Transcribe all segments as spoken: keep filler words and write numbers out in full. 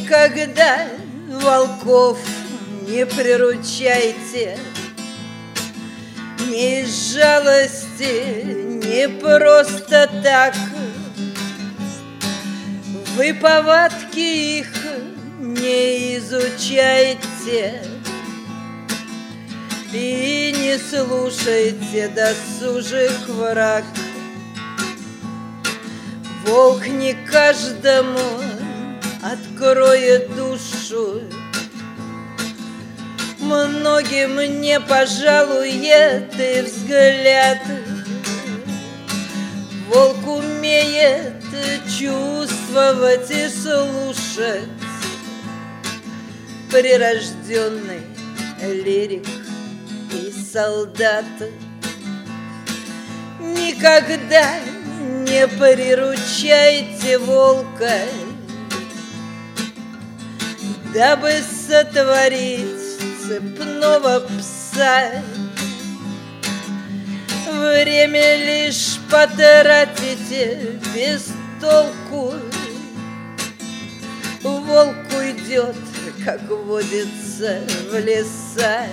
Никогда волков не приручайте, не из жалости, не просто так. Вы повадки их не изучайте и не слушайте досужих враг. Волк не каждому откроет душу, многим не пожалует и взгляд. Волк умеет чувствовать и слушать, прирожденный лирик и солдат. Никогда не приручайте волка, дабы сотворить цепного пса. Время лишь потратите без толку. Волк уйдет, как водится, в леса.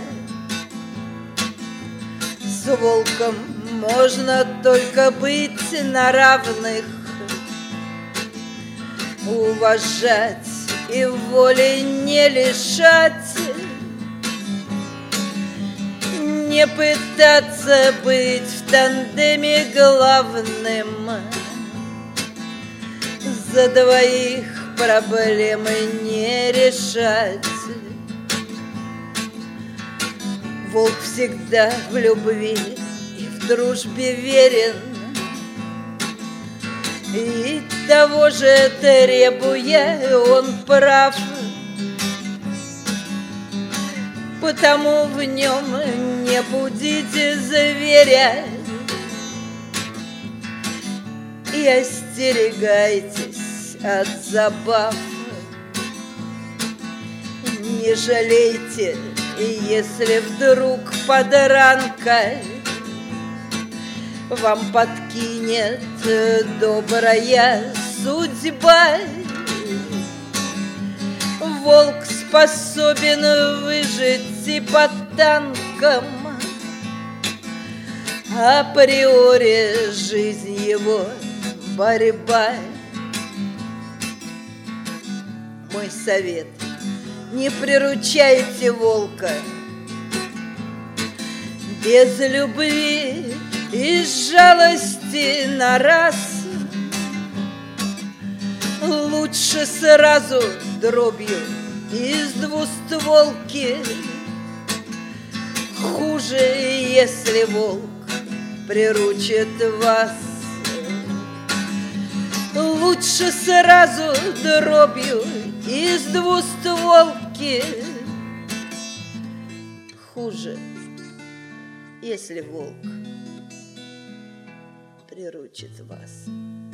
С волком можно только быть на равных, уважать и воли не лишать, не пытаться быть в тандеме главным. За двоих проблемы не решать. Волк всегда в любви и в дружбе верен, и того же требуя он прав. Потому в нем не будите зверя и остерегайтесь от забав. Не жалейте, если вдруг подранка вам подкинет добрая судьба. Волк способен выжить и под танком, априори жизнь его борьба. Мой совет: не приручайте волка. Без любви и жалости на раз лучше сразу дробью из двустволки. Хуже, если волк приручит вас. Лучше сразу дробью из двустволки. Хуже, если волк приручит вас.